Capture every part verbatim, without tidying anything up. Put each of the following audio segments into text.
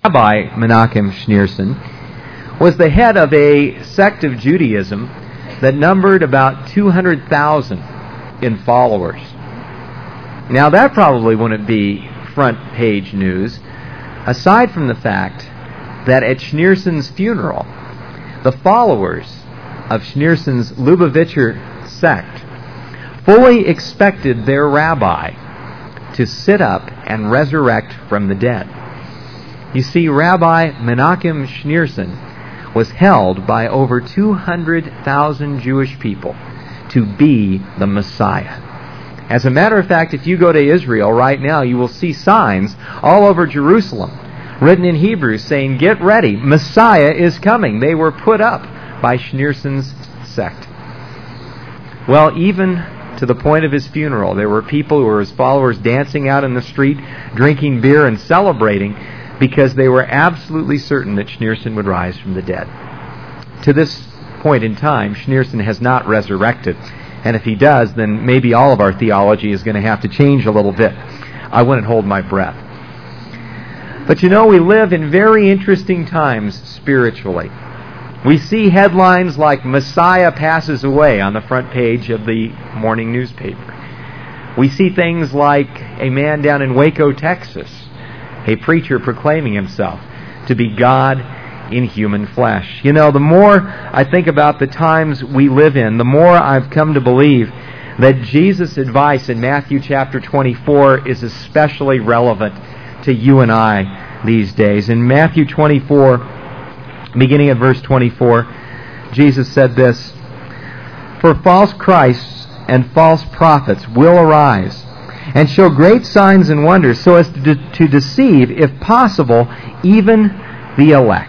Rabbi Menachem Schneerson was the head of a sect of Judaism that numbered about two hundred thousand in followers. Now that probably wouldn't be front page news, aside from the fact that at Schneerson's funeral, the followers of Schneerson's Lubavitcher sect fully expected their rabbi to sit up and resurrect from the dead. You see, Rabbi Menachem Schneerson was held by over two hundred thousand Jewish people to be the Messiah. As a matter of fact, if you go to Israel right now, you will see signs all over Jerusalem written in Hebrew saying, "Get ready, Messiah is coming." They were put up by Schneerson's sect. Well, even to the point of his funeral, there were people who were his followers dancing out in the street, drinking beer and celebrating because they were absolutely certain that Schneerson would rise from the dead. To this point in time, Schneerson has not resurrected. And if he does, then maybe all of our theology is going to have to change a little bit. I wouldn't hold my breath. But you know, we live in very interesting times spiritually. We see headlines like "Messiah passes away" on the front page of the morning newspaper. We see things like a man down in Waco, Texas, a preacher proclaiming himself to be God in human flesh. You know, the more I think about the times we live in, the more I've come to believe that Jesus' advice in Matthew chapter twenty-four is especially relevant to you and I these days. In Matthew twenty-four, beginning at verse twenty-four, Jesus said this, "For false Christs and false prophets will arise and show great signs and wonders, so as to, de- to deceive, if possible, even the elect."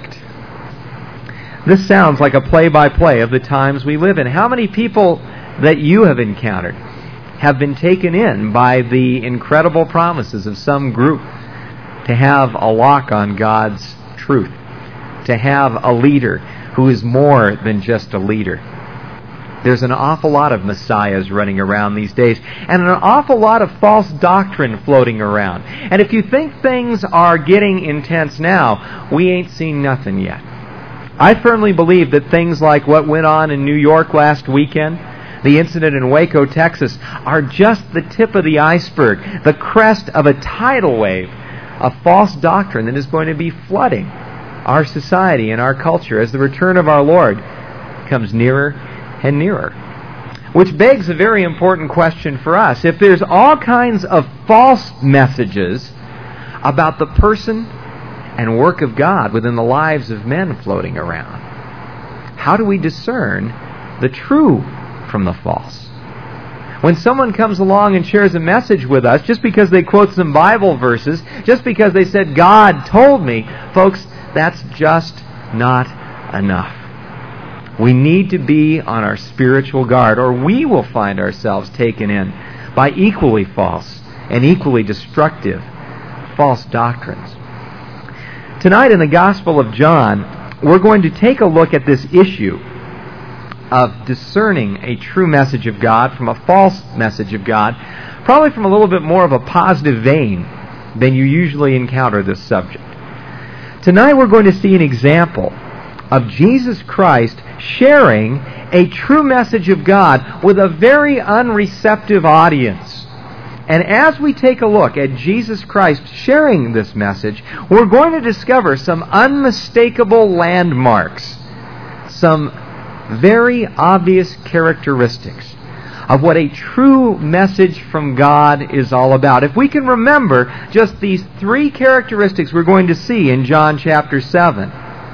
This sounds like a play-by-play of the times we live in. How many people that you have encountered have been taken in by the incredible promises of some group to have a lock on God's truth, to have a leader who is more than just a leader? There's an awful lot of messiahs running around these days, and an awful lot of false doctrine floating around. And if you think things are getting intense now, we ain't seen nothing yet. I firmly believe that things like what went on in New York last weekend, the incident in Waco, Texas, are just the tip of the iceberg, the crest of a tidal wave of false doctrine that is going to be flooding our society and our culture as the return of our Lord comes nearer and nearer. Which begs a very important question for us. If there's all kinds of false messages about the person and work of God within the lives of men floating around, how do we discern the true from the false? When someone comes along and shares a message with us, just because they quote some Bible verses, just because they said, "God told me," folks, that's just not enough. We need to be on our spiritual guard, or we will find ourselves taken in by equally false and equally destructive false doctrines. Tonight in the Gospel of John, we're going to take a look at this issue of discerning a true message of God from a false message of God, probably from a little bit more of a positive vein than you usually encounter this subject. Tonight we're going to see an example of Jesus Christ sharing a true message of God with a very unreceptive audience. And as we take a look at Jesus Christ sharing this message, we're going to discover some unmistakable landmarks, some very obvious characteristics of what a true message from God is all about. If we can remember just these three characteristics we're going to see in John chapter seven,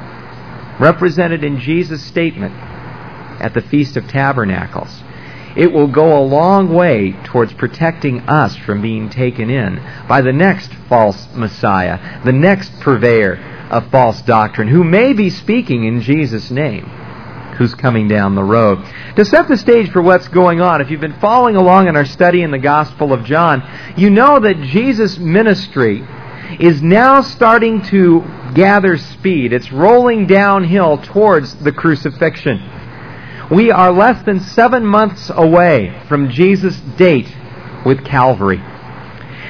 represented in Jesus' statement at the Feast of Tabernacles, it will go a long way towards protecting us from being taken in by the next false Messiah, the next purveyor of false doctrine, who may be speaking in Jesus' name, who's coming down the road. To set the stage for what's going on, if you've been following along in our study in the Gospel of John, you know that Jesus' ministry is now starting to gather speed. It's rolling downhill towards the crucifixion. We are less than seven months away from Jesus' date with Calvary.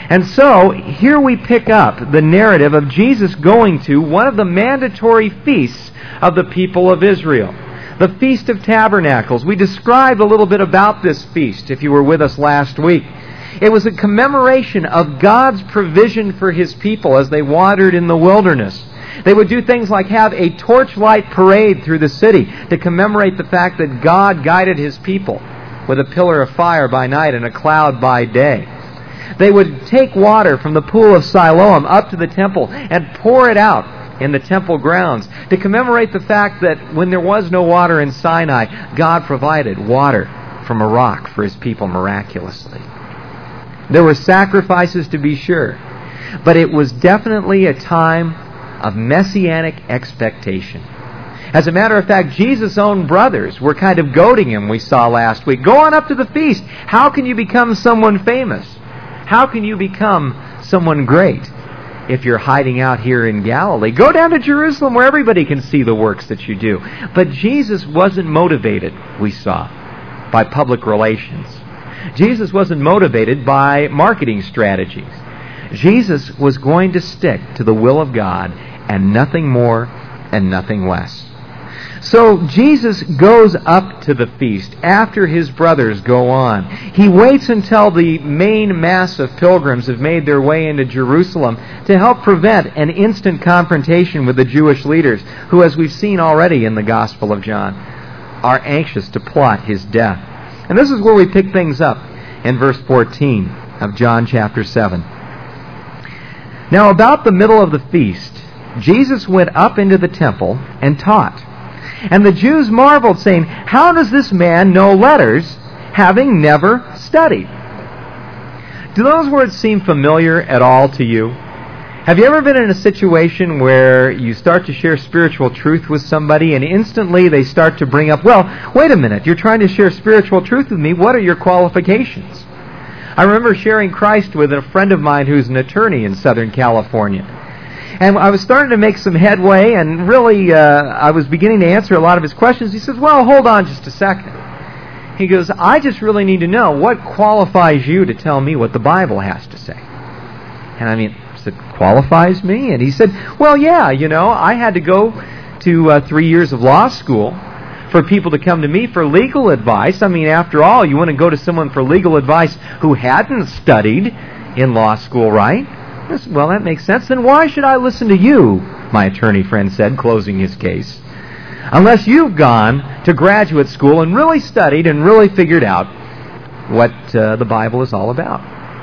And so, here we pick up the narrative of Jesus going to one of the mandatory feasts of the people of Israel, the Feast of Tabernacles. We described a little bit about this feast, if you were with us last week. It was a commemoration of God's provision for His people as they wandered in the wilderness. They would do things like have a torchlight parade through the city to commemorate the fact that God guided His people with a pillar of fire by night and a cloud by day. They would take water from the pool of Siloam up to the temple and pour it out in the temple grounds to commemorate the fact that when there was no water in Sinai, God provided water from a rock for His people miraculously. There were sacrifices, to be sure, but it was definitely a time of messianic expectation. As a matter of fact, Jesus' own brothers were kind of goading Him, we saw last week. Go on up to the feast. How can you become someone famous? How can you become someone great if you're hiding out here in Galilee? Go down to Jerusalem where everybody can see the works that you do. But Jesus wasn't motivated, we saw, by public relations. Jesus wasn't motivated by marketing strategies. Jesus was going to stick to the will of God and nothing more and nothing less. So Jesus goes up to the feast after His brothers go on. He waits until the main mass of pilgrims have made their way into Jerusalem to help prevent an instant confrontation with the Jewish leaders, who, as we've seen already in the Gospel of John, are anxious to plot His death. And this is where we pick things up in verse fourteen of John chapter seven. Now about the middle of the feast, Jesus went up into the temple and taught. And the Jews marveled, saying, "How does this man know letters, having never studied?" Do those words seem familiar at all to you? Have you ever been in a situation where you start to share spiritual truth with somebody and instantly they start to bring up, well, wait a minute, you're trying to share spiritual truth with me. What are your qualifications? I remember sharing Christ with a friend of mine who's an attorney in Southern California. And I was starting to make some headway, and really uh, I was beginning to answer a lot of his questions. He says, well, hold on just a second. He goes, I just really need to know what qualifies you to tell me what the Bible has to say. And I mean, I said, qualifies me? And he said, well, yeah, you know, I had to go to uh, three years of law school for people to come to me for legal advice. I mean, after all, you want to go to someone for legal advice who hadn't studied in law school, right? Well, that makes sense. Then why should I listen to you, my attorney friend said, closing his case, unless you've gone to graduate school and really studied and really figured out what uh, the Bible is all about.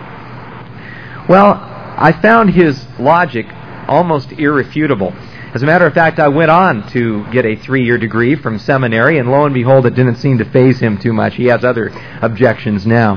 Well, I found his logic almost irrefutable. As a matter of fact, I went on to get a three-year degree from seminary, and lo and behold, it didn't seem to faze him too much. He has other objections now.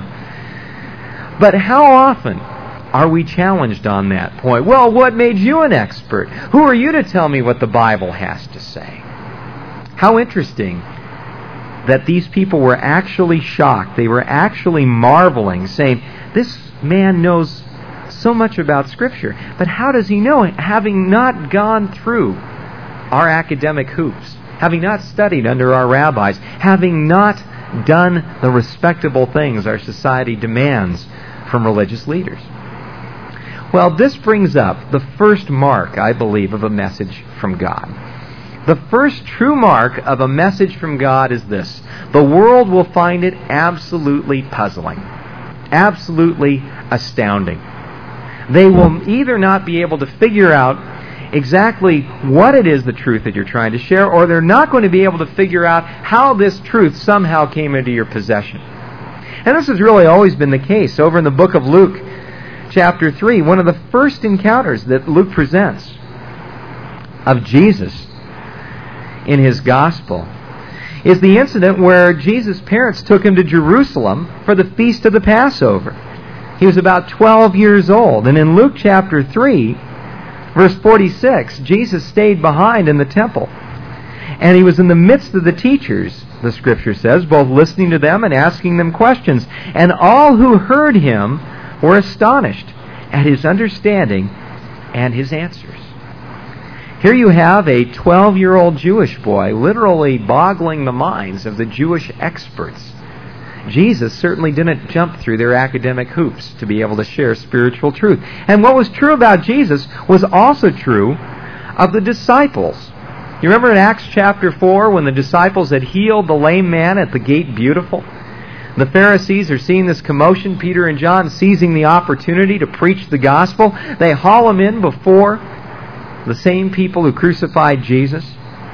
But how often are we challenged on that point? Well, what made you an expert? Who are you to tell me what the Bible has to say? How interesting that these people were actually shocked. They were actually marveling, saying, this man knows so much about Scripture, but how does he know it? Having not gone through our academic hoops, having not studied under our rabbis, having not done the respectable things our society demands from religious leaders. Well, this brings up the first mark, I believe, of a message from God. The first true mark of a message from God is this: the world will find it absolutely puzzling, absolutely astounding. They will either not be able to figure out exactly what it is, the truth that you're trying to share, or they're not going to be able to figure out how this truth somehow came into your possession. And this has really always been the case. Over in the book of Luke, chapter three, one of the first encounters that Luke presents of Jesus in his gospel is the incident where Jesus' parents took him to Jerusalem for the feast of the Passover. He was about twelve years old, and in Luke chapter three, verse forty-six, Jesus stayed behind in the temple. And he was in the midst of the teachers, the Scripture says, both listening to them and asking them questions. And all who heard him were astonished at his understanding and his answers. Here you have a twelve-year-old Jewish boy literally boggling the minds of the Jewish experts Jesus certainly didn't jump through their academic hoops to be able to share spiritual truth. And what was true about Jesus was also true of the disciples. You remember in Acts chapter four when the disciples had healed the lame man at the gate beautiful? The Pharisees are seeing this commotion, Peter and John seizing the opportunity to preach the gospel. They haul him in before the same people who crucified Jesus.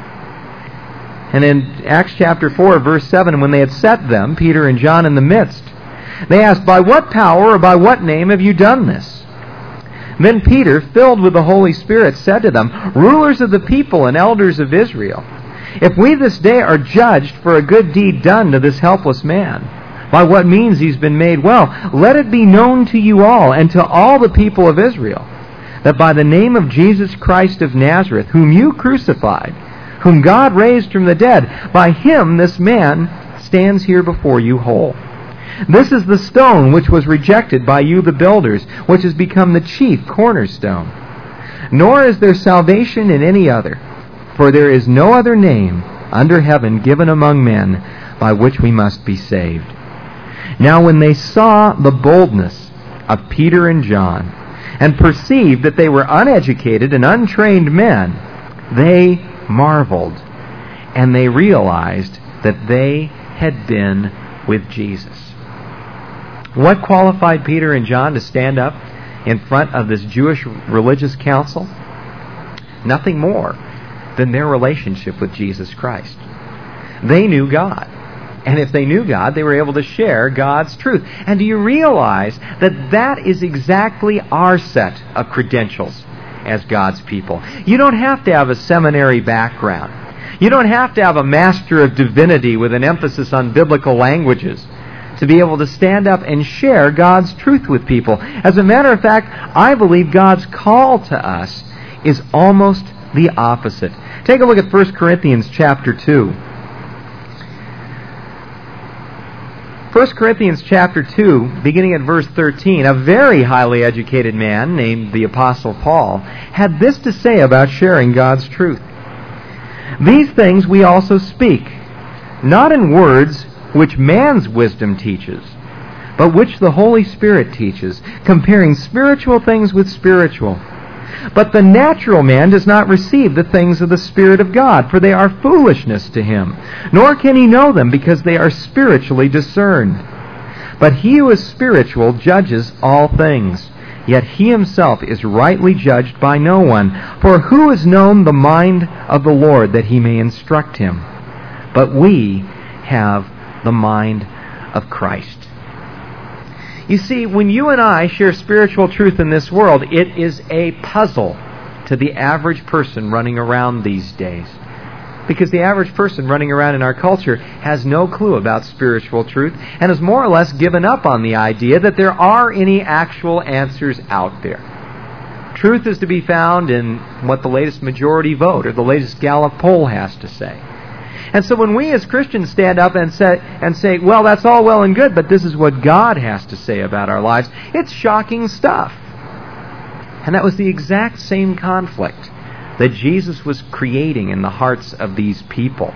And in Acts chapter four, verse seven, when they had set them, Peter and John, in the midst, they asked, "By what power or by what name have you done this?" Then Peter, filled with the Holy Spirit, said to them, "Rulers of the people and elders of Israel, if we this day are judged for a good deed done to this helpless man, by what means he's been made well, let it be known to you all and to all the people of Israel, that by the name of Jesus Christ of Nazareth, whom you crucified, whom God raised from the dead, by him this man stands here before you whole. This is the stone which was rejected by you the builders, which has become the chief cornerstone. Nor is there salvation in any other, for there is no other name under heaven given among men by which we must be saved." Now when they saw the boldness of Peter and John, and perceived that they were uneducated and untrained men, they marveled, and they realized that they had been with Jesus. What qualified Peter and John to stand up in front of this Jewish religious council? Nothing more than their relationship with Jesus Christ. They knew God. And if they knew God, they were able to share God's truth. And do you realize that that is exactly our set of credentials as God's people? You don't have to have a seminary background. You don't have to have a master of divinity with an emphasis on biblical languages to be able to stand up and share God's truth with people. As a matter of fact, I believe God's call to us is almost the opposite. Take a look at First Corinthians chapter two. First Corinthians chapter two, beginning at verse thirteen, a very highly educated man named the Apostle Paul had this to say about sharing God's truth. "These things we also speak, not in words which man's wisdom teaches, but which the Holy Spirit teaches, comparing spiritual things with spiritual. But the natural man does not receive the things of the Spirit of God, for they are foolishness to him, nor can he know them, because they are spiritually discerned. But he who is spiritual judges all things, yet he himself is rightly judged by no one. For who has known the mind of the Lord that he may instruct him? But we have the mind of Christ." You see, when you and I share spiritual truth in this world, it is a puzzle to the average person running around these days. Because the average person running around in our culture has no clue about spiritual truth and has more or less given up on the idea that there are any actual answers out there. Truth is to be found in what the latest majority vote or the latest Gallup poll has to say. And so when we as Christians stand up and say, and say, well, that's all well and good, but this is what God has to say about our lives, it's shocking stuff. And that was the exact same conflict that Jesus was creating in the hearts of these people.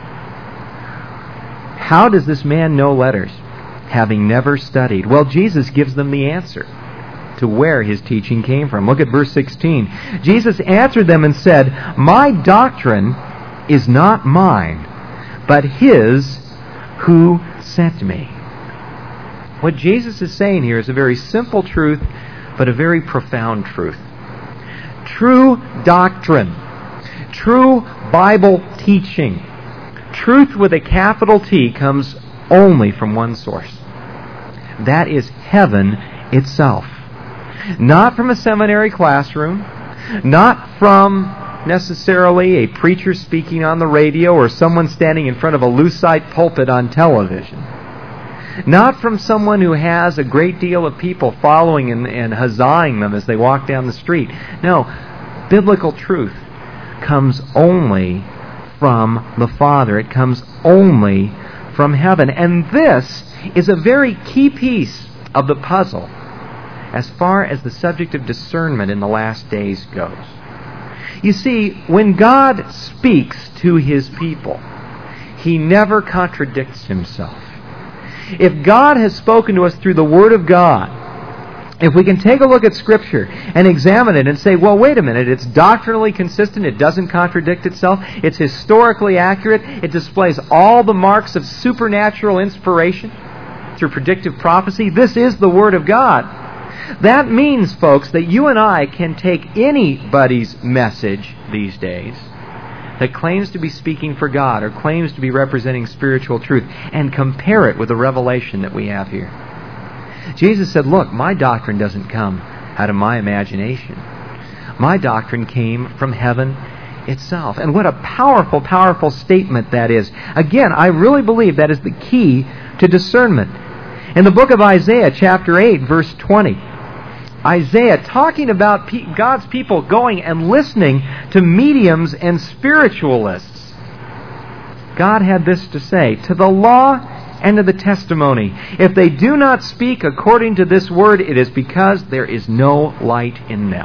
How does this man know letters, having never studied? Well, Jesus gives them the answer to where his teaching came from. Look at verse sixteen. Jesus answered them and said, "My doctrine is not mine, but his who sent me." What Jesus is saying here is a very simple truth, but a very profound truth. True doctrine, true Bible teaching, truth with a capital T, comes only from one source. That is heaven itself. Not from a seminary classroom, not from necessarily a preacher speaking on the radio or someone standing in front of a lucite pulpit on television. Not from someone who has a great deal of people following and, and huzzahing them as they walk down the street. No, biblical truth comes only from the Father. It comes only from heaven. And this is a very key piece of the puzzle as far as the subject of discernment in the last days goes. You see, when God speaks to his people, he never contradicts himself. If God has spoken to us through the Word of God, if we can take a look at Scripture and examine it and say, well, wait a minute, it's doctrinally consistent, it doesn't contradict itself, it's historically accurate, it displays all the marks of supernatural inspiration through predictive prophecy, this is the Word of God. That means, folks, that you and I can take anybody's message these days that claims to be speaking for God or claims to be representing spiritual truth and compare it with the revelation that we have here. Jesus said, look, my doctrine doesn't come out of my imagination. My doctrine came from heaven itself. And what a powerful, powerful statement that is. Again, I really believe that is the key to discernment. In the book of Isaiah, chapter eight, verse twenty, Isaiah talking about God's people going and listening to mediums and spiritualists. God had this to say, to the law and to the testimony, if they do not speak according to this word, it is because there is no light in them.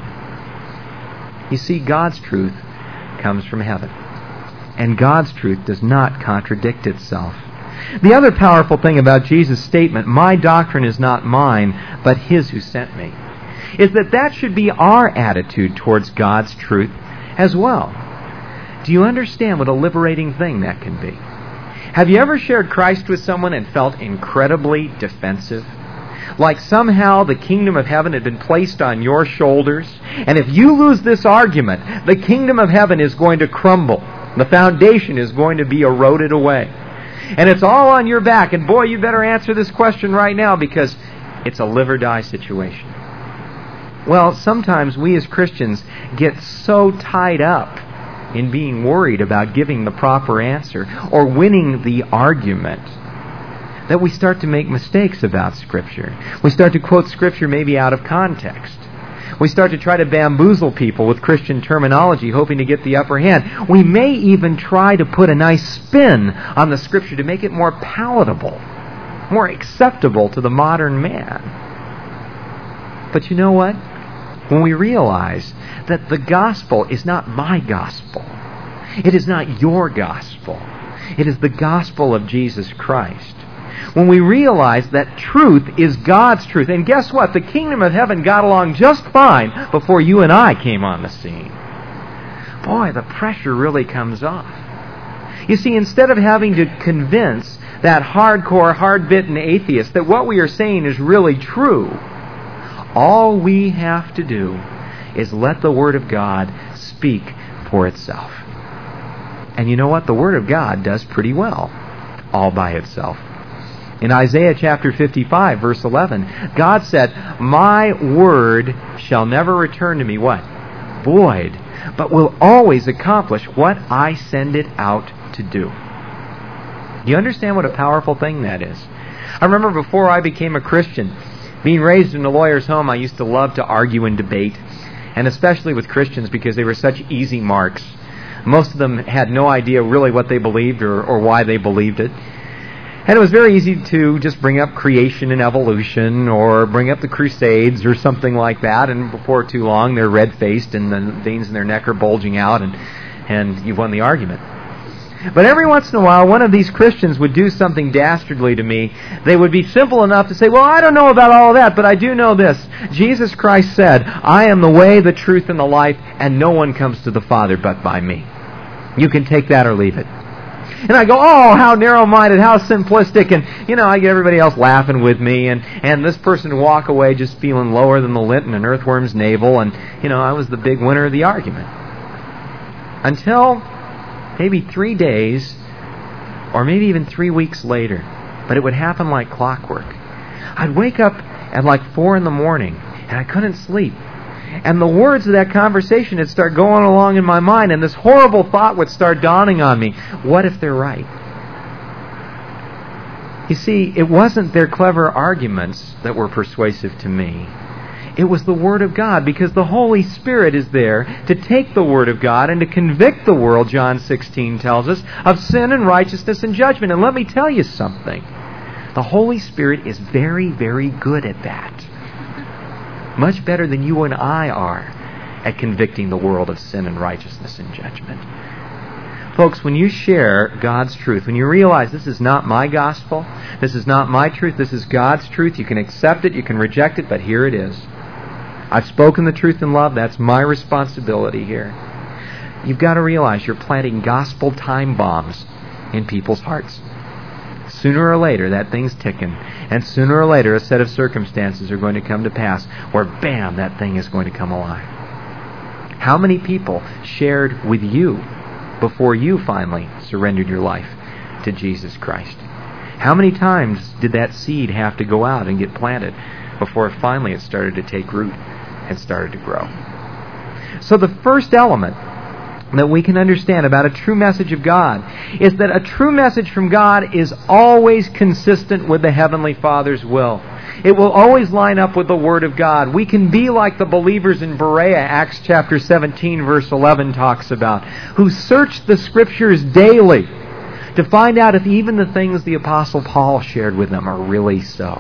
You see, God's truth comes from heaven, and God's truth does not contradict itself. The other powerful thing about Jesus' statement, my doctrine is not mine, but His who sent me, is that that should be our attitude towards God's truth as well. Do you understand what a liberating thing that can be? Have you ever shared Christ with someone and felt incredibly defensive? Like somehow the kingdom of heaven had been placed on your shoulders, and if you lose this argument, the kingdom of heaven is going to crumble. The foundation is going to be eroded away. And it's all on your back, and boy, you better answer this question right now because it's a live or die situation. Well, sometimes we as Christians get so tied up in being worried about giving the proper answer or winning the argument that we start to make mistakes about Scripture. We start to quote Scripture maybe out of context. We start to try to bamboozle people with Christian terminology, hoping to get the upper hand. We may even try to put a nice spin on the Scripture to make it more palatable, more acceptable to the modern man. But you know what? When we realize that the gospel is not my gospel, it is not your gospel, it is the gospel of Jesus Christ. When we realize that truth is God's truth, and guess what? The kingdom of heaven got along just fine before you and I came on the scene. Boy, the pressure really comes off. You see, instead of having to convince that hardcore, hard-bitten atheist that what we are saying is really true, all we have to do is let the Word of God speak for itself. And you know what? The Word of God does pretty well, all by itself. In Isaiah chapter fifty-five, verse eleven, God said, my word shall never return to me, what? Void, but will always accomplish what I send it out to do. Do you understand what a powerful thing that is? I remember before I became a Christian, being raised in a lawyer's home, I used to love to argue and debate, and especially with Christians because they were such easy marks. Most of them had no idea really what they believed or, or why they believed it. And it was very easy to just bring up creation and evolution or bring up the Crusades or something like that, and before too long they're red-faced and the veins in their neck are bulging out, and, and you've won the argument. But every once in a while, one of these Christians would do something dastardly to me. They would be simple enough to say, well, I don't know about all of that, but I do know this. Jesus Christ said, I am the way, the truth, and the life, and no one comes to the Father but by me. You can take that or leave it. And I go, oh, how narrow-minded, how simplistic, and, you know, I get everybody else laughing with me, and, and this person would walk away just feeling lower than the lint in an earthworm's navel, and, you know, I was the big winner of the argument. Until maybe three days, or maybe even three weeks later, but it would happen like clockwork. I'd wake up at like four in the morning, and I couldn't sleep. And the words of that conversation would start going along in my mind, and this horrible thought would start dawning on me. What if they're right? You see, it wasn't their clever arguments that were persuasive to me. It was the Word of God, because the Holy Spirit is there to take the Word of God and to convict the world, John sixteen tells us, of sin and righteousness and judgment. And let me tell you something. The Holy Spirit is very, very good at that. Much better than you and I are at convicting the world of sin and righteousness and judgment. Folks, when you share God's truth, when you realize this is not my gospel, this is not my truth, this is God's truth, you can accept it, you can reject it, but here it is. I've spoken the truth in love, that's my responsibility here. You've got to realize you're planting gospel time bombs in people's hearts. Sooner or later, that thing's ticking. And sooner or later, a set of circumstances are going to come to pass where, bam, that thing is going to come alive. How many people shared with you before you finally surrendered your life to Jesus Christ? How many times did that seed have to go out and get planted before finally it started to take root and started to grow? So the first element that we can understand about a true message of God is that a true message from God is always consistent with the Heavenly Father's will. It will always line up with the Word of God. We can be like the believers in Berea, Acts chapter seventeen, verse eleven talks about, who searched the Scriptures daily to find out if even the things the Apostle Paul shared with them are really so.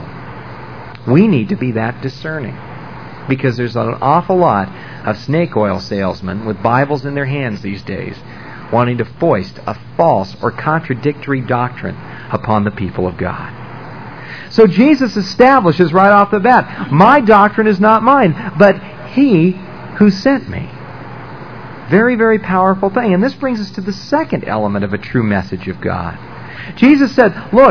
We need to be that discerning, because there's an awful lot of snake oil salesmen with Bibles in their hands these days wanting to foist a false or contradictory doctrine upon the people of God. So Jesus establishes right off the bat, my doctrine is not mine, but He who sent me. Very, very powerful thing. And this brings us to the second element of a true message of God. Jesus said, look,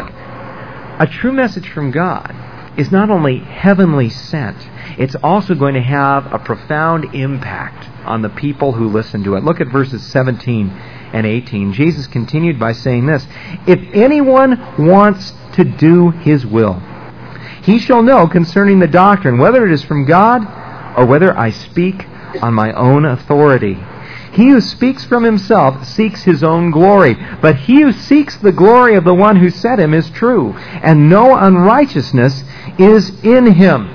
a true message from God is not only heavenly sent, it's also going to have a profound impact on the people who listen to it. Look at verses seventeen and eighteen. Jesus continued by saying this, if anyone wants to do His will, he shall know concerning the doctrine, whether it is from God or whether I speak on my own authority. He who speaks from himself seeks his own glory, but he who seeks the glory of the one who sent him is true, and no unrighteousness is in him.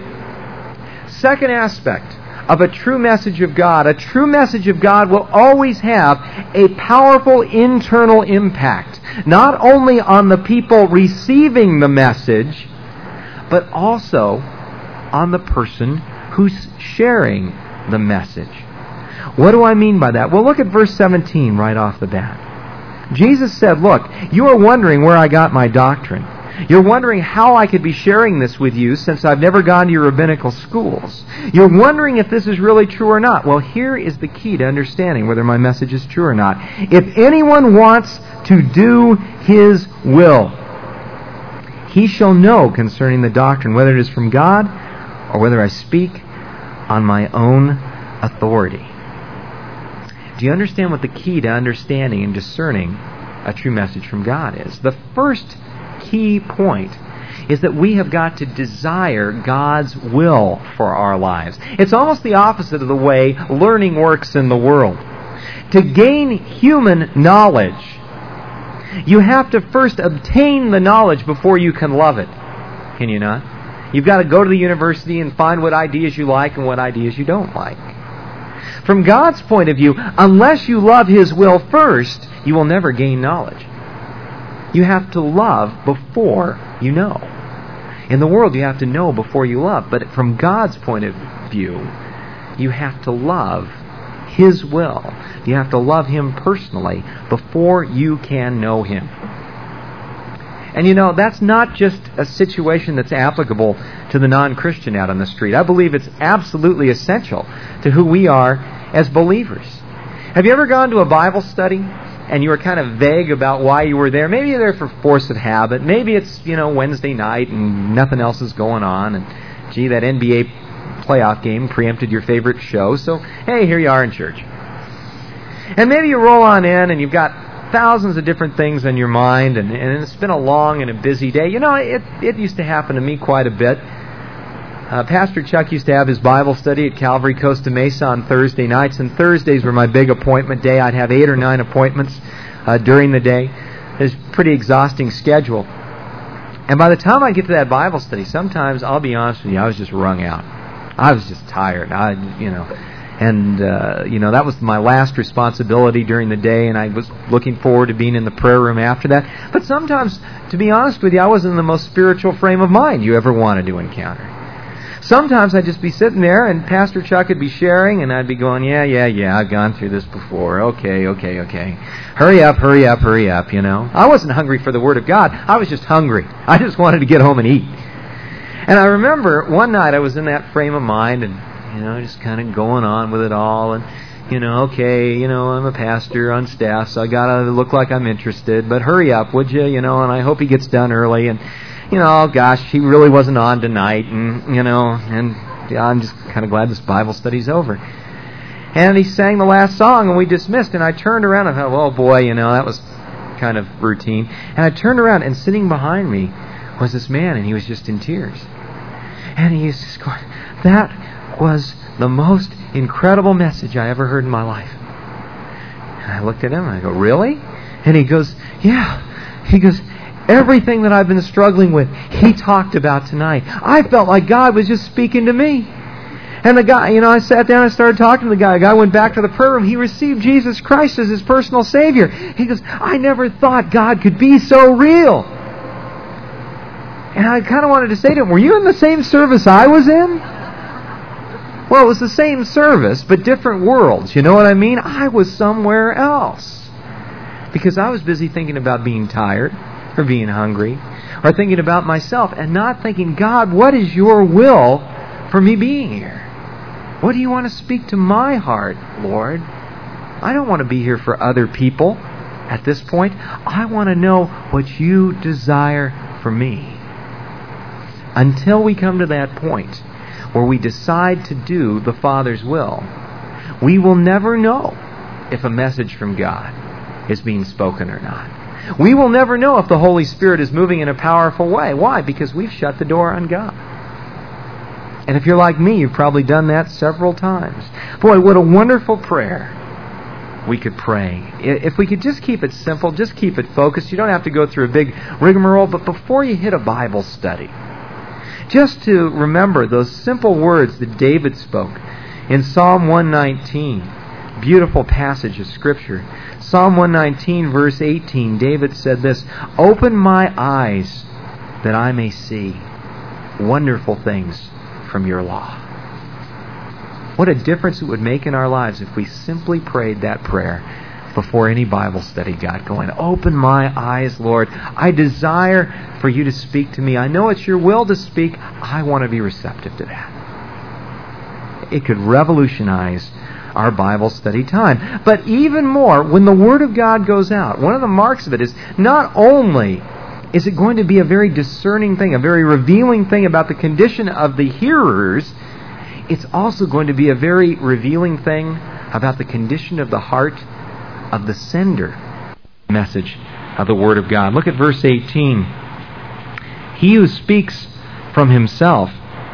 Second aspect of a true message of God. A true message of God will always have a powerful internal impact, not only on the people receiving the message, but also on the person who's sharing the message. What do I mean by that? Well, look at verse seventeen right off the bat. Jesus said, look, you are wondering where I got my doctrine. You're wondering how I could be sharing this with you since I've never gone to your rabbinical schools. You're wondering if this is really true or not. Well, here is the key to understanding whether my message is true or not. If anyone wants to do His will, he shall know concerning the doctrine, whether it is from God or whether I speak on my own authority. Do you understand what the key to understanding and discerning a true message from God is? The first key point is that we have got to desire God's will for our lives. It's almost the opposite of the way learning works in the world. To gain human knowledge, you have to first obtain the knowledge before you can love it. Can you not? You've got to go to the university and find what ideas you like and what ideas you don't like. From God's point of view, unless you love His will first, you will never gain knowledge. You have to love before you know. In the world, you have to know before you love. But from God's point of view, you have to love His will. You have to love Him personally before you can know Him. And you know, that's not just a situation that's applicable to the non-Christian out on the street. I believe it's absolutely essential to who we are as believers. Have you ever gone to a Bible study and you were kind of vague about why you were there? Maybe you're there for force of habit. Maybe it's, you know, Wednesday night and nothing else is going on. And, gee, that N B A playoff game preempted your favorite show. So, hey, here you are in church. And maybe you roll on in and you've got thousands of different things on your mind, and, and it's been a long and a busy day. You know, it, it used to happen to me quite a bit. Uh, Pastor Chuck used to have his Bible study at Calvary Costa Mesa on Thursday nights, and Thursdays were my big appointment day. I'd have eight or nine appointments uh, during the day. It was a pretty exhausting schedule. And by the time I get to that Bible study, sometimes, I'll be honest with you, I was just wrung out. I was just tired. I, you know... And, uh, you know, that was my last responsibility during the day, and I was looking forward to being in the prayer room after that. But sometimes, to be honest with you, I wasn't in the most spiritual frame of mind you ever wanted to encounter. sometimes I'd just be sitting there and Pastor Chuck would be sharing and I'd be going, yeah, yeah, yeah, I've gone through this before. Okay, okay, okay. Hurry up, hurry up, hurry up, you know. I wasn't hungry for the Word of God. I was just hungry. I just wanted to get home and eat. And I remember one night I was in that frame of mind and, you know, just kind of going on with it all. And, you know, okay, you know, I'm a pastor on staff, so I got to look like I'm interested. But hurry up, would you? You know, and I hope he gets done early. And, you know, oh gosh, he really wasn't on tonight. And, you know, and yeah, I'm just kind of glad this Bible study's over. And he sang the last song and we dismissed. And I turned around and thought, oh boy, you know, that was kind of routine. And I turned around and sitting behind me was this man and he was just in tears. And he was just going, that was the most incredible message I ever heard in my life. And I looked at him and I go, really? And he goes, yeah. He goes, everything that I've been struggling with, he talked about tonight. I felt like God was just speaking to me. And the guy, you know, I sat down and started talking to the guy. The guy went back to the prayer room. He received Jesus Christ as his personal Savior. He goes, I never thought God could be so real. And I kind of wanted to say to him, were you in the same service I was in? Well, it was the same service, but different worlds. You know what I mean? I was somewhere else. Because I was busy thinking about being tired, or being hungry, or thinking about myself, and not thinking, God, what is your will for me being here? What do you want to speak to my heart, Lord? I don't want to be here for other people at this point. I want to know what you desire for me. Until we come to that point where we decide to do the Father's will, we will never know if a message from God is being spoken or not. We will never know if the Holy Spirit is moving in a powerful way. Why? Because we've shut the door on God. And if you're like me, you've probably done that several times. Boy, what a wonderful prayer we could pray. If we could just keep it simple, just keep it focused. You don't have to go through a big rigmarole, but before you hit a Bible study, just to remember those simple words that David spoke in Psalm one nineteen. Beautiful passage of Scripture. Psalm one nineteen, verse eighteen, David said this, open my eyes that I may see wonderful things from your law. What a difference it would make in our lives if we simply prayed that prayer before any Bible study got going. Open my eyes, Lord. I desire for you to speak to me. I know it's your will to speak. I want to be receptive to that. It could revolutionize our Bible study time. But even more, when the Word of God goes out, one of the marks of it is not only is it going to be a very discerning thing, a very revealing thing about the condition of the hearers, it's also going to be a very revealing thing about the condition of the heart of the sender message of the Word of God. Look at verse eighteen. He who speaks from himself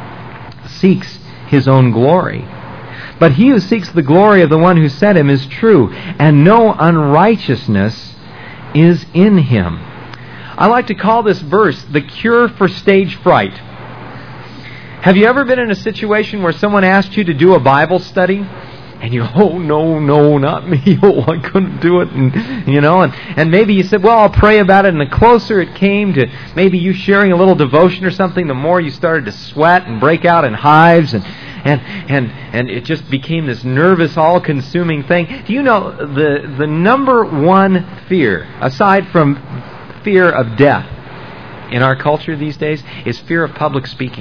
seeks his own glory. But he who seeks the glory of the one who sent him is true, and no unrighteousness is in him. I like to call this verse the cure for stage fright. Have you ever been in a situation where someone asked you to do a Bible study? And you, oh, no, no, not me. Oh, I couldn't do it. And, you know, and, and maybe you said, well, I'll pray about it. And the closer it came to maybe you sharing a little devotion or something, the more you started to sweat and break out in hives. And, and, and, and it just became this nervous, all-consuming thing. Do you know the, the number one fear, aside from fear of death in our culture these days, is fear of public speaking?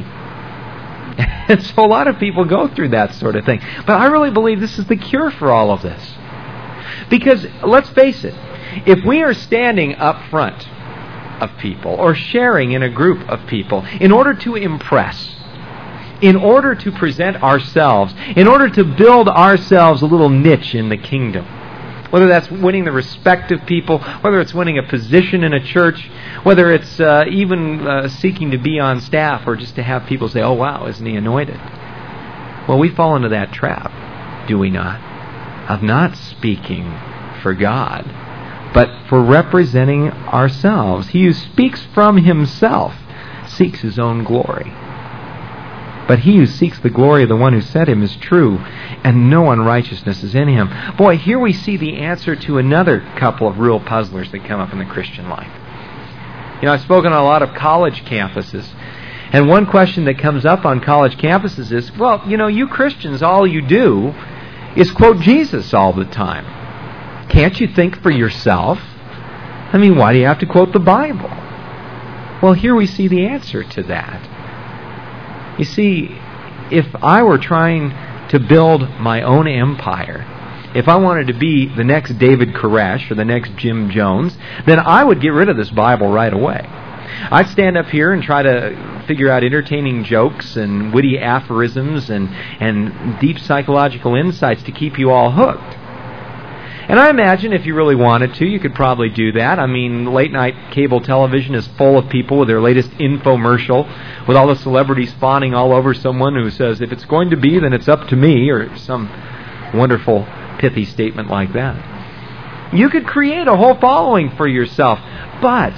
And so a lot of people go through that sort of thing. But I really believe this is the cure for all of this. Because, let's face it, if we are standing up front of people or sharing in a group of people in order to impress, in order to present ourselves, in order to build ourselves a little niche in the kingdom, whether that's winning the respect of people, whether it's winning a position in a church, whether it's uh, even uh, seeking to be on staff or just to have people say, oh wow, isn't he anointed? Well, we fall into that trap, do we not? Of not speaking for God, but for representing ourselves. He who speaks from himself seeks his own glory. But he who seeks the glory of the one who sent him is true, and no unrighteousness is in him. Boy, here we see the answer to another couple of real puzzlers that come up in the Christian life. You know, I've spoken on a lot of college campuses, And one question that comes up on college campuses is, well, you know, you Christians, all you do is quote Jesus all the time. Can't you think for yourself? I mean, why do you have to quote the Bible? Well, here we see the answer to that. You see, if I were trying to build my own empire, if I wanted to be the next David Koresh or the next Jim Jones, then I would get rid of this Bible right away. I'd stand up here and try to figure out entertaining jokes and witty aphorisms and, and deep psychological insights to keep you all hooked. And I imagine if you really wanted to, you could probably do that. I mean, late-night cable television is full of people with their latest infomercial, with all the celebrities fawning all over someone who says, if it's going to be, then it's up to me, or some wonderful, pithy statement like that. You could create a whole following for yourself. But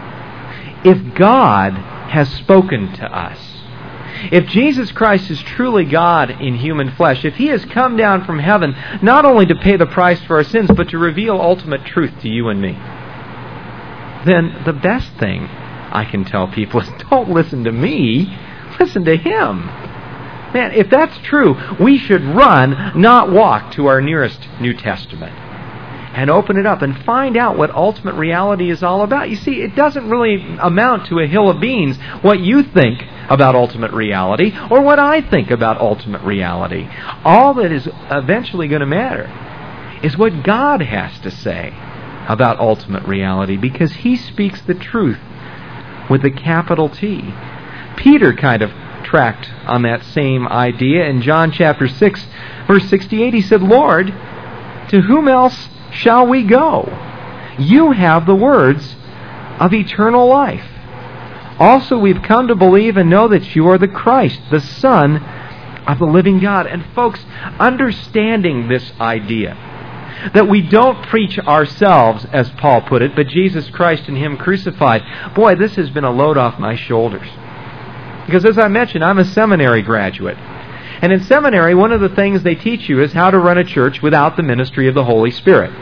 if God has spoken to us, if Jesus Christ is truly God in human flesh, if He has come down from heaven not only to pay the price for our sins, but to reveal ultimate truth to you and me, then the best thing I can tell people is don't listen to me, listen to Him. Man, if that's true, we should run, not walk, to our nearest New Testament and open it up and find out what ultimate reality is all about. You see, it doesn't really amount to a hill of beans what you think about ultimate reality or what I think about ultimate reality. All that is eventually going to matter is what God has to say about ultimate reality, because He speaks the truth with a capital T. Peter kind of tracked on that same idea. In John chapter six, verse sixty-eight, he said, Lord, to whom else shall we go? You have the words of eternal life. Also, we've come to believe and know that you are the Christ, the Son of the living God. And folks, understanding this idea, that we don't preach ourselves, as Paul put it, but Jesus Christ and Him crucified, boy, this has been a load off my shoulders. Because as I mentioned, I'm a seminary graduate. And in seminary, one of the things they teach you is how to run a church without the ministry of the Holy Spirit.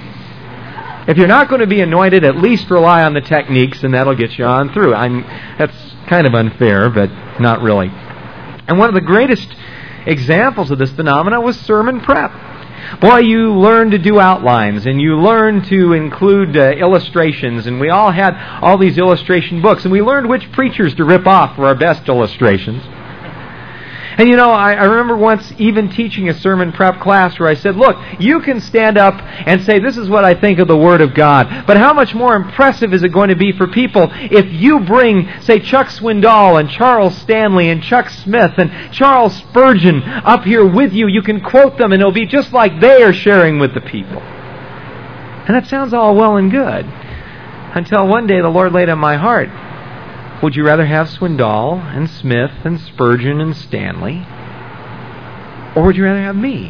If you're not going to be anointed, at least rely on the techniques, and that'll get you on through. I'm, that's kind of unfair, but not really. And one of the greatest examples of this phenomenon was sermon prep. Boy, you learn to do outlines, and you learn to include uh, illustrations, and we all had all these illustration books, and we learned which preachers to rip off for our best illustrations. And you know, I, I remember once even teaching a sermon prep class where I said, look, you can stand up and say, this is what I think of the Word of God, but how much more impressive is it going to be for people if you bring, say, Chuck Swindoll and Charles Stanley and Chuck Smith and Charles Spurgeon up here with you. You can quote them and it'll be just like they are sharing with the people. And that sounds all well and good, until one day the Lord laid on my heart, would you rather have Swindoll and Smith and Spurgeon and Stanley? Or would you rather have me?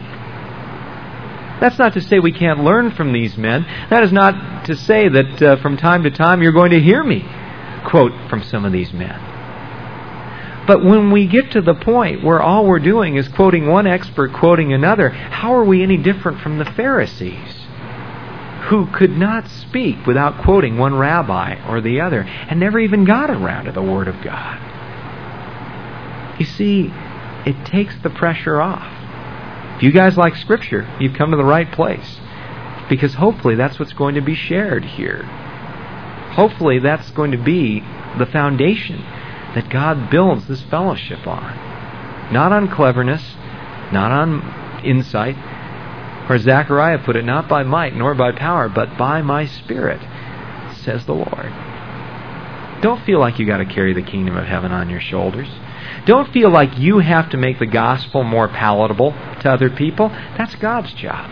That's not to say we can't learn from these men. That is not to say that uh, from time to time you're going to hear me quote from some of these men. But when we get to the point where all we're doing is quoting one expert quoting another, how are we any different from the Pharisees, who could not speak without quoting one rabbi or the other, and never even got around to the Word of God? You see, it takes the pressure off. If you guys like Scripture, you've come to the right place, because hopefully that's what's going to be shared here. Hopefully that's going to be the foundation that God builds this fellowship on. Not on cleverness, not on insight, or Zechariah put it, not by might nor by power, but by my Spirit, says the Lord. Don't feel like you got to carry the kingdom of heaven on your shoulders. Don't feel like you have to make the gospel more palatable to other people. That's God's job.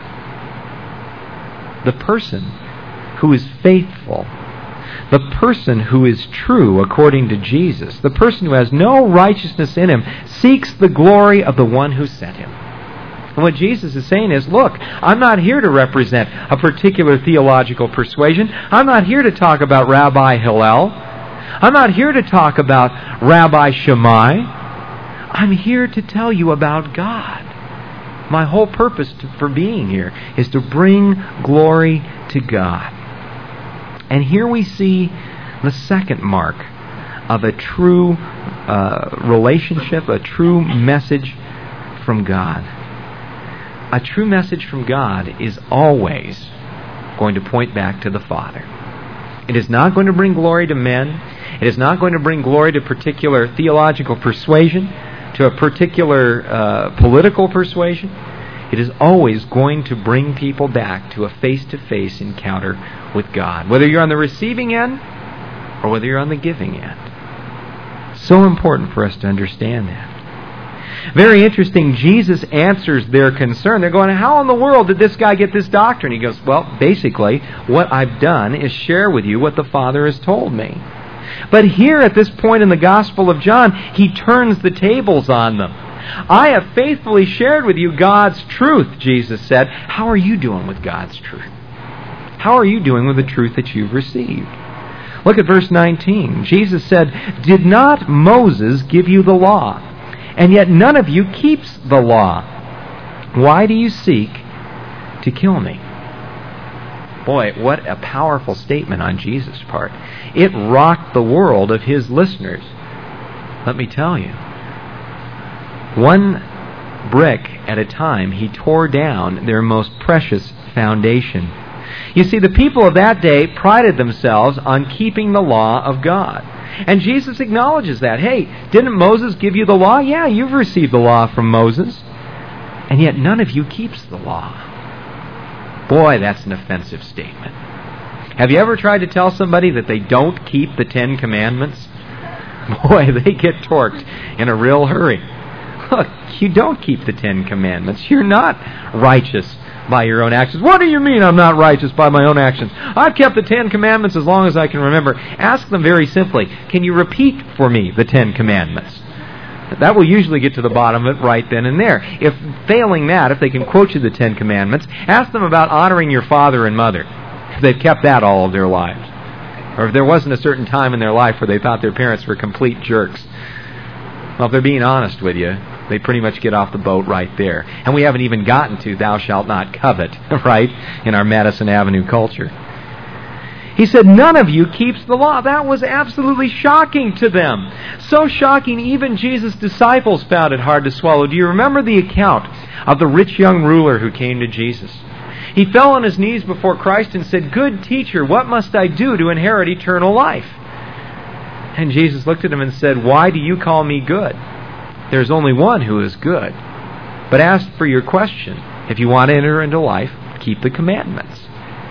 The person who is faithful, the person who is true according to Jesus, the person who has no righteousness in him, seeks the glory of the one who sent him. And what Jesus is saying is, look, I'm not here to represent a particular theological persuasion. I'm not here to talk about Rabbi Hillel. I'm not here to talk about Rabbi Shammai. I'm here to tell you about God. My whole purpose to, for being here is to bring glory to God. And here we see the second mark of a true uh, relationship, a true message from God. A true message from God is always going to point back to the Father. It is not going to bring glory to men. It is not going to bring glory to particular theological persuasion, to a particular uh, political persuasion. It is always going to bring people back to a face-to-face encounter with God, whether you're on the receiving end or whether you're on the giving end. So important for us to understand that. Very interesting, Jesus answers their concern. They're going, how in the world did this guy get this doctrine? He goes, well, basically, what I've done is share with you what the Father has told me. But here at this point in the Gospel of John, he turns the tables on them. I have faithfully shared with you God's truth, Jesus said. How are you doing with God's truth? How are you doing with the truth that you've received? Look at verse nineteen. Jesus said, did not Moses give you the law? And yet none of you keeps the law. Why do you seek to kill me? Boy, what a powerful statement on Jesus' part. It rocked the world of his listeners. Let me tell you. One brick at a time, he tore down their most precious foundation. You see, the people of that day prided themselves on keeping the law of God. And Jesus acknowledges that. Hey, didn't Moses give you the law? Yeah, you've received the law from Moses. And yet none of you keeps the law. Boy, that's an offensive statement. Have you ever tried to tell somebody that they don't keep the Ten Commandments? Boy, they get torqued in a real hurry. Look, you don't keep the Ten Commandments. You're not righteous by your own actions. What do you mean I'm not righteous by my own actions? I've kept the Ten Commandments as long as I can remember. Ask them very simply, can you repeat for me the Ten Commandments? That will usually get to the bottom of it right then and there. If failing that, if they can quote you the Ten Commandments, ask them about honoring your father and mother. If they've kept that all of their lives. Or if there wasn't a certain time in their life where they thought their parents were complete jerks. Well, if they're being honest with you, they pretty much get off the boat right there. And we haven't even gotten to thou shalt not covet, right, in our Madison Avenue culture. He said, none of you keeps the law. That was absolutely shocking to them. So shocking, even Jesus' disciples found it hard to swallow. Do you remember the account of the rich young ruler who came to Jesus? He fell on his knees before Christ and said, good teacher, what must I do to inherit eternal life? And Jesus looked at him and said, why do you call me good? There's only one who is good. But as for your question, if you want to enter into life, keep the commandments.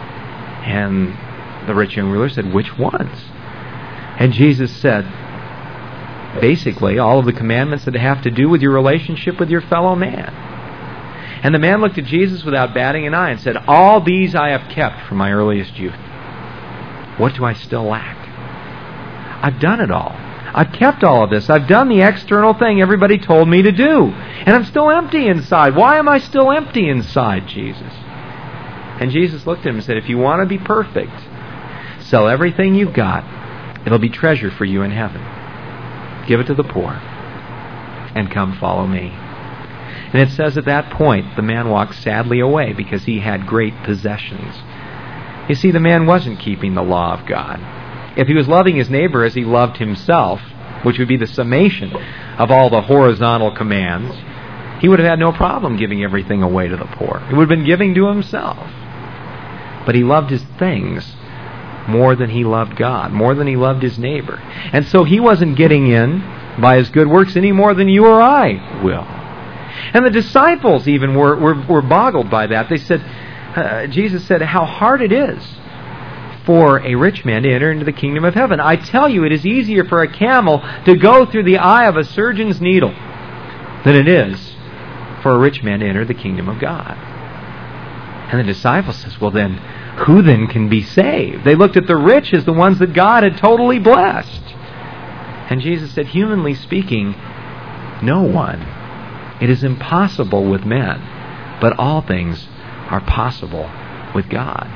And the rich young ruler said, which ones? And Jesus said, basically, all of the commandments that have to do with your relationship with your fellow man. And the man looked at Jesus without batting an eye and said, all these I have kept from my earliest youth. What do I still lack? I've done it all. I've kept all of this. I've done the external thing everybody told me to do. And I'm still empty inside. Why am I still empty inside, Jesus? And Jesus looked at him and said, if you want to be perfect, sell everything you've got. It'll be treasure for you in heaven. Give it to the poor. And come follow me. And it says at that point, the man walked sadly away because he had great possessions. You see, the man wasn't keeping the law of God. If he was loving his neighbor as he loved himself, which would be the summation of all the horizontal commands, he would have had no problem giving everything away to the poor. He would have been giving to himself. But he loved his things more than he loved God, more than he loved his neighbor. And so he wasn't getting in by his good works any more than you or I will. And the disciples even were, were, were boggled by that. They said, uh, Jesus said, how hard it is for a rich man to enter into the kingdom of heaven. I tell you, it is easier for a camel to go through the eye of a surgeon's needle than it is for a rich man to enter the kingdom of God. And the disciples says, well then, who then can be saved? They looked at the rich as the ones that God had totally blessed. And Jesus said, humanly speaking, no one. It is impossible with men, but all things are possible with God.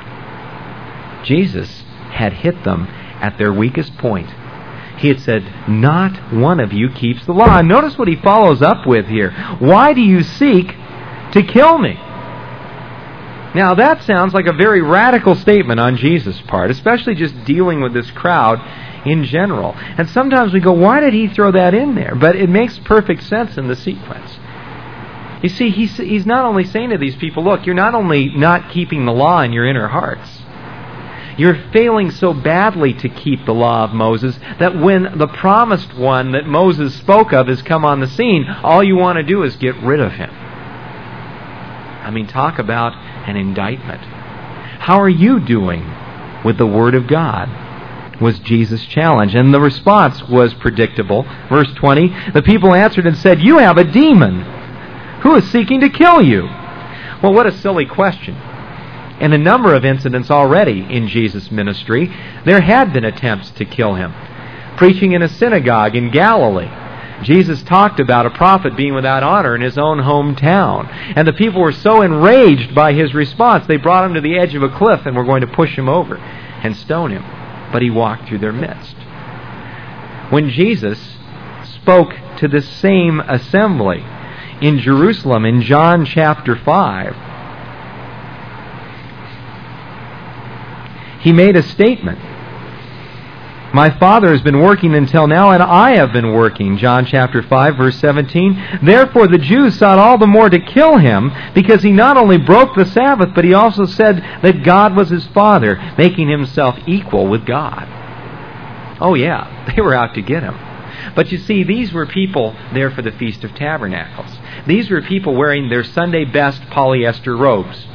Jesus had hit them at their weakest point. He had said, not one of you keeps the law. And notice what he follows up with here. Why do you seek to kill me? Now that sounds like a very radical statement on Jesus' part, especially just dealing with this crowd in general. And sometimes we go, why did he throw that in there? But it makes perfect sense in the sequence. You see, he's, he's not only saying to these people, look, you're not only not keeping the law in your inner hearts, you're failing so badly to keep the law of Moses that when the promised one that Moses spoke of has come on the scene, all you want to do is get rid of him. I mean, talk about an indictment. How are you doing with the Word of God? Was Jesus' challenge. And the response was predictable. Verse twenty, the people answered and said, you have a demon. Who is seeking to kill you? Well, what a silly question. In a number of incidents already in Jesus' ministry, there had been attempts to kill him. Preaching in a synagogue in Galilee, Jesus talked about a prophet being without honor in his own hometown. And the people were so enraged by his response, they brought him to the edge of a cliff and were going to push him over and stone him. But he walked through their midst. When Jesus spoke to this same assembly in Jerusalem in John chapter five, he made a statement. My Father has been working until now, and I have been working. John chapter five, verse seventeen. Therefore the Jews sought all the more to kill him, because he not only broke the Sabbath, but he also said that God was his Father, making himself equal with God. Oh yeah, they were out to get him. But you see, these were people there for the Feast of Tabernacles. These were people wearing their Sunday best polyester robes.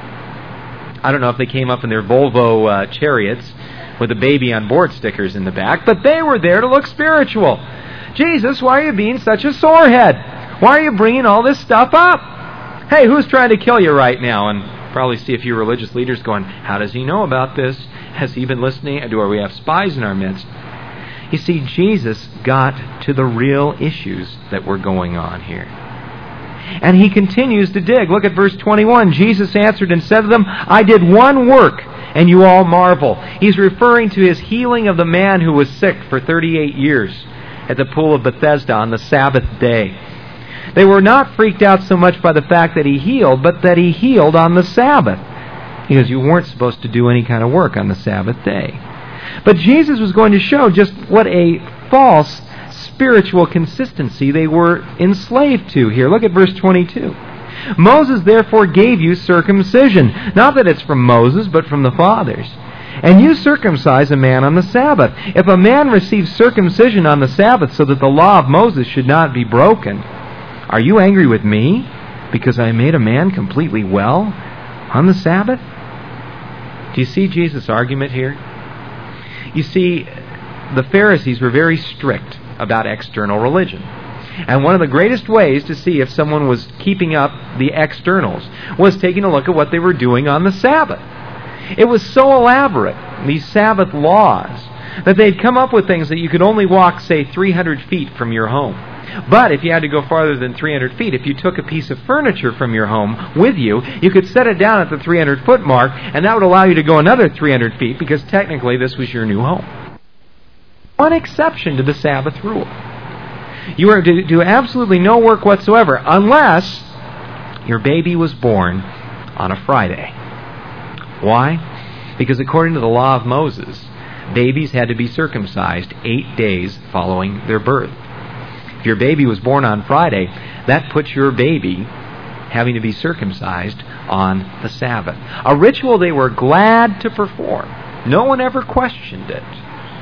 I don't know if they came up in their Volvo uh, chariots with a baby on board stickers in the back, but they were there to look spiritual. Jesus, why are you being such a sorehead? Why are you bringing all this stuff up? Hey, who's trying to kill you right now? And probably see a few religious leaders going, how does he know about this? Has he been listening? Do we have spies in our midst? You see, Jesus got to the real issues that were going on here. And he continues to dig. Look at verse twenty-one. Jesus answered and said to them, I did one work, and you all marvel. He's referring to his healing of the man who was sick for thirty-eight years at the pool of Bethesda on the Sabbath day. They were not freaked out so much by the fact that he healed, but that he healed on the Sabbath. Because you weren't supposed to do any kind of work on the Sabbath day. But Jesus was going to show just what a false spiritual consistency they were enslaved to here. Look at verse twenty-two. Moses therefore gave you circumcision. Not that it's from Moses, but from the fathers. And you circumcise a man on the Sabbath. If a man receives circumcision on the Sabbath so that the law of Moses should not be broken, are you angry with me because I made a man completely well on the Sabbath? Do you see Jesus' argument here? You see, the Pharisees were very strict about external religion. And one of the greatest ways to see if someone was keeping up the externals was taking a look at what they were doing on the Sabbath. It was so elaborate, these Sabbath laws, that they'd come up with things that you could only walk, say, three hundred feet from your home. But if you had to go farther than three hundred feet, if you took a piece of furniture from your home with you, you could set it down at the three hundred foot mark, and that would allow you to go another three hundred feet, because technically this was your new home. One exception to the Sabbath rule. You are to do absolutely no work whatsoever unless your baby was born on a Friday. Why? Because according to the law of Moses, babies had to be circumcised eight days following their birth. If your baby was born on Friday, that puts your baby having to be circumcised on the Sabbath. A ritual they were glad to perform. No one ever questioned it.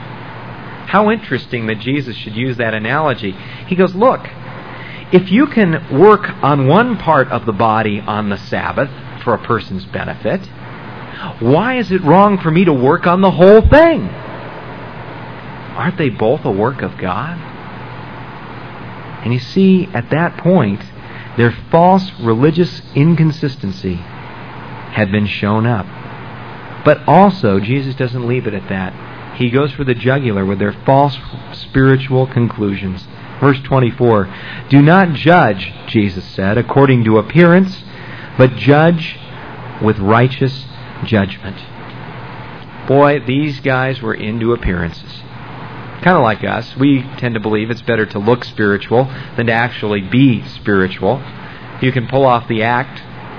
How interesting that Jesus should use that analogy. He goes, look, if you can work on one part of the body on the Sabbath for a person's benefit, why is it wrong for me to work on the whole thing? Aren't they both a work of God? And you see, at that point, their false religious inconsistency had been shown up. But also, Jesus doesn't leave it at that. He goes for the jugular with their false spiritual conclusions. Verse twenty-four, do not judge, Jesus said, according to appearance, but judge with righteous judgment. Boy, these guys were into appearances. Kind of like us. We tend to believe it's better to look spiritual than to actually be spiritual. You can pull off the act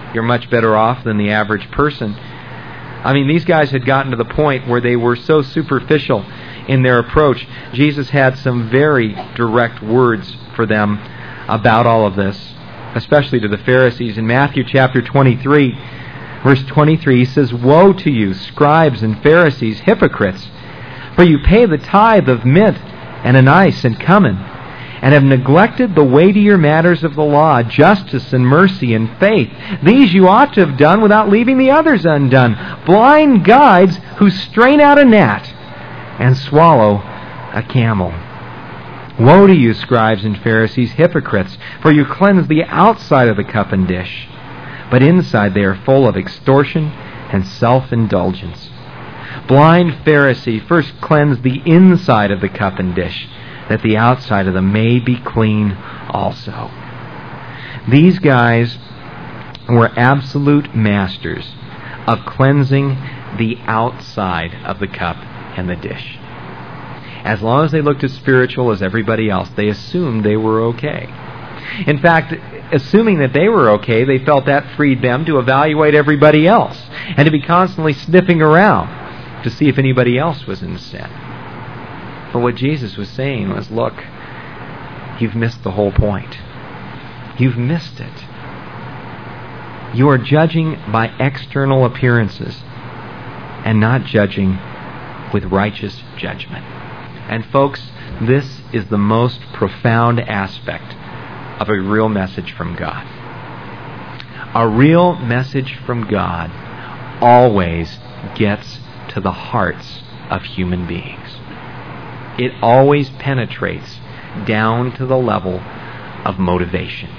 you're much better off than the average person. I mean, these guys had gotten to the point where they were so superficial in their approach. Jesus had some very direct words for them about all of this, especially to the Pharisees. In Matthew chapter twenty-three, verse twenty-three, he says, "Woe to you, scribes and Pharisees, hypocrites! For you pay the tithe of mint and anise and cumin, and have neglected the weightier matters of the law, justice and mercy and faith. These you ought to have done without leaving the others undone. Blind guides who strain out a gnat and swallow a camel. Woe to you, scribes and Pharisees, hypocrites, for you cleanse the outside of the cup and dish, but inside they are full of extortion and self-indulgence. Blind Pharisee, first cleanse the inside of the cup and dish, that the outside of them may be clean also." These guys were absolute masters of cleansing the outside of the cup and the dish. As long as they looked as spiritual as everybody else, they assumed they were okay. In fact, assuming that they were okay, they felt that freed them to evaluate everybody else and to be constantly sniffing around to see if anybody else was in sin. But what Jesus was saying was, look, you've missed the whole point. You've missed it. You are judging by external appearances and not judging with righteous judgment. And folks, this is the most profound aspect of a real message from God. A real message from God always gets to the hearts of human beings. It always penetrates down to the level of motivation.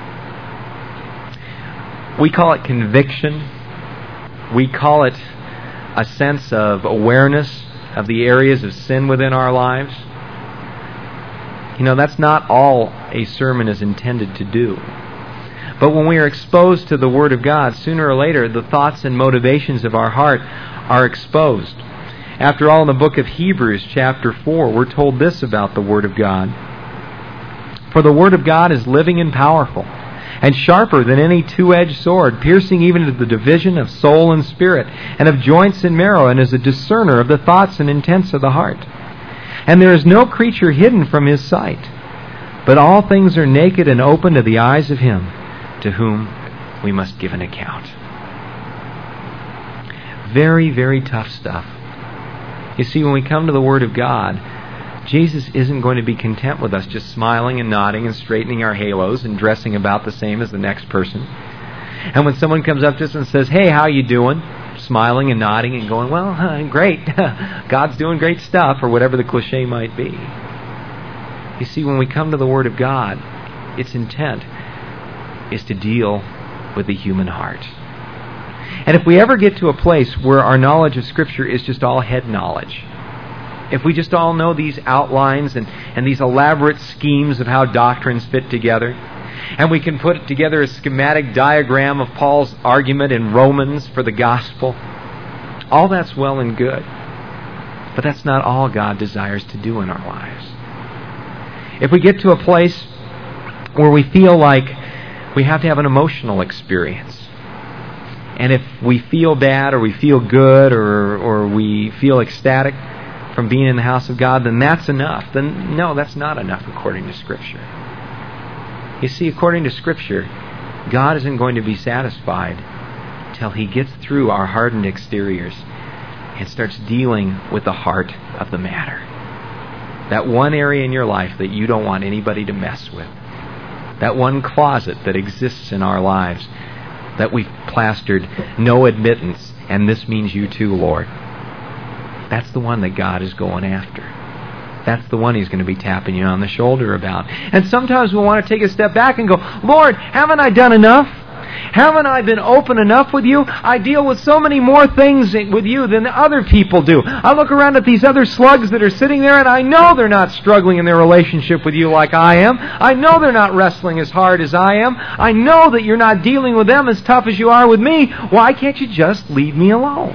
We call it conviction. We call it a sense of awareness of the areas of sin within our lives. You know, that's not all a sermon is intended to do. But when we are exposed to the Word of God, sooner or later, the thoughts and motivations of our heart are exposed. After all, in the book of Hebrews, chapter four, we're told this about the Word of God. "For the Word of God is living and powerful, and sharper than any two-edged sword, piercing even to the division of soul and spirit, and of joints and marrow, and is a discerner of the thoughts and intents of the heart. And there is no creature hidden from His sight, but all things are naked and open to the eyes of Him to whom we must give an account." Very, very tough stuff. You see, when we come to the Word of God, Jesus isn't going to be content with us just smiling and nodding and straightening our halos and dressing about the same as the next person. And when someone comes up to us and says, "Hey, how you doing?" smiling and nodding and going, "Well, uh, great. God's doing great stuff," or whatever the cliche might be. You see, when we come to the Word of God, its intent is to deal with the human heart. And if we ever get to a place where our knowledge of Scripture is just all head knowledge, if we just all know these outlines and, and these elaborate schemes of how doctrines fit together, and we can put together a schematic diagram of Paul's argument in Romans for the gospel, all that's well and good. But that's not all God desires to do in our lives. If we get to a place where we feel like we have to have an emotional experience, and if we feel bad or we feel good or or we feel ecstatic from being in the house of God, then that's enough. Then no, that's not enough according to Scripture. You see, according to Scripture, God isn't going to be satisfied till He gets through our hardened exteriors and starts dealing with the heart of the matter. That one area in your life that you don't want anybody to mess with. That one closet that exists in our lives that we've plastered no admittance, and this means you too, Lord. That's the one that God is going after. That's the one He's going to be tapping you on the shoulder about. And sometimes we want to take a step back and go, "Lord, haven't I done enough? Haven't I been open enough with you? I deal with so many more things with you than other people do. I look around at these other slugs that are sitting there, and I know they're not struggling in their relationship with you like I am. I know they're not wrestling as hard as I am. I know that you're not dealing with them as tough as you are with me. Why can't you just leave me alone?"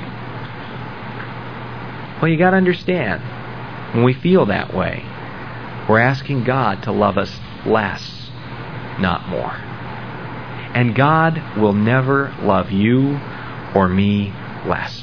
Well, you got to understand, when we feel that way, we're asking God to love us less, not more. And God will never love you or me less.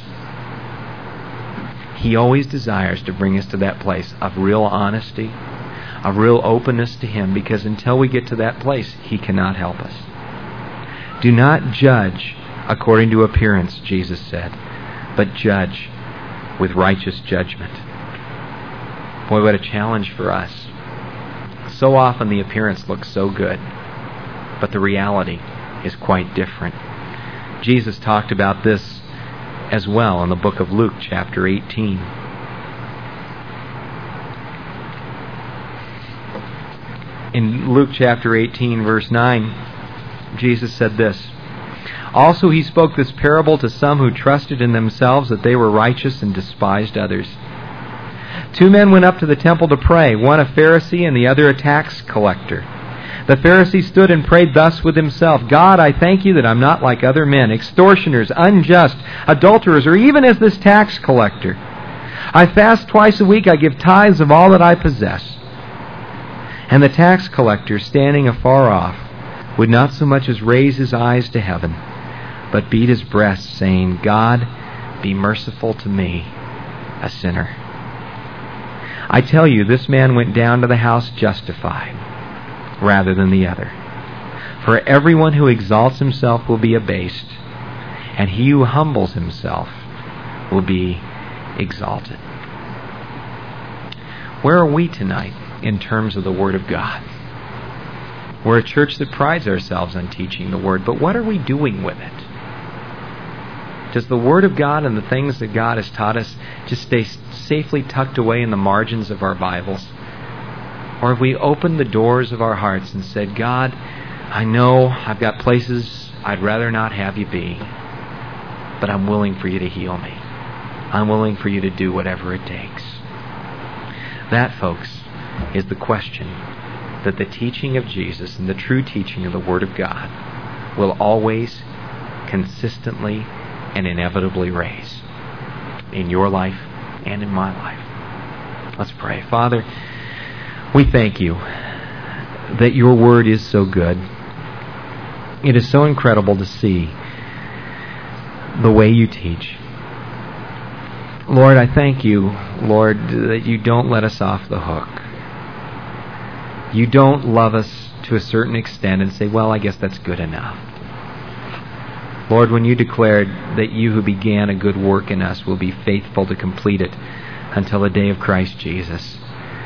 He always desires to bring us to that place of real honesty, of real openness to Him, because until we get to that place, He cannot help us. Do not judge according to appearance, Jesus said, but judge with righteous judgment. Boy, what a challenge for us. So often the appearance looks so good, but the reality is quite different. Jesus talked about this as well in the book of Luke, chapter eighteen. In Luke chapter eighteen, verse nine, Jesus said this, "Also he spoke this parable to some who trusted in themselves that they were righteous and despised others. Two men went up to the temple to pray, one a Pharisee and the other a tax collector. The Pharisee stood and prayed thus with himself, 'God, I thank you that I'm not like other men, extortioners, unjust, adulterers, or even as this tax collector. I fast twice a week, I give tithes of all that I possess.' And the tax collector, standing afar off, would not so much as raise his eyes to heaven, but beat his breast, saying, 'God, be merciful to me, a sinner.' I tell you, this man went down to the house justified, rather than the other. For everyone who exalts himself will be abased, and he who humbles himself will be exalted." Where are we tonight in terms of the Word of God? We're a church that prides ourselves on teaching the Word, but what are we doing with it? Does the Word of God and the things that God has taught us just stay safely tucked away in the margins of our Bibles? Or have we opened the doors of our hearts and said, "God, I know I've got places I'd rather not have you be, but I'm willing for you to heal me. I'm willing for you to do whatever it takes." That, folks, is the question that the teaching of Jesus and the true teaching of the Word of God will always, consistently, and inevitably raise in your life and in my life. Let's pray. Father, we thank you that your Word is so good. It is so incredible to see the way you teach. Lord, I thank you, Lord, that you don't let us off the hook. You don't love us to a certain extent and say, "Well, I guess that's good enough." Lord, when you declared that you who began a good work in us will be faithful to complete it until the day of Christ Jesus.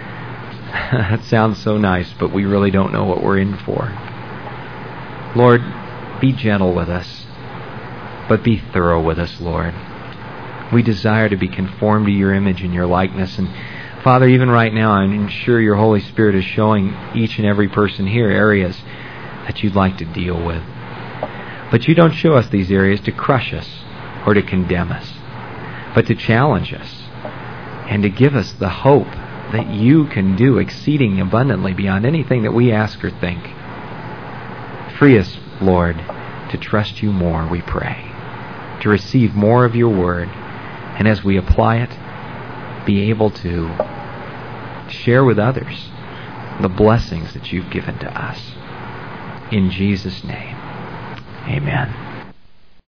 That sounds so nice, but we really don't know what we're in for. Lord, be gentle with us, but be thorough with us, Lord. We desire to be conformed to your image and your likeness. And Father, even right now, I'm sure your Holy Spirit is showing each and every person here areas that you'd like to deal with. But you don't show us these areas to crush us or to condemn us, but to challenge us and to give us the hope that you can do exceeding abundantly beyond anything that we ask or think. Free us, Lord, to trust you more, we pray, to receive more of your word, and as we apply it, be able to share with others the blessings that you've given to us. In Jesus' name, amen.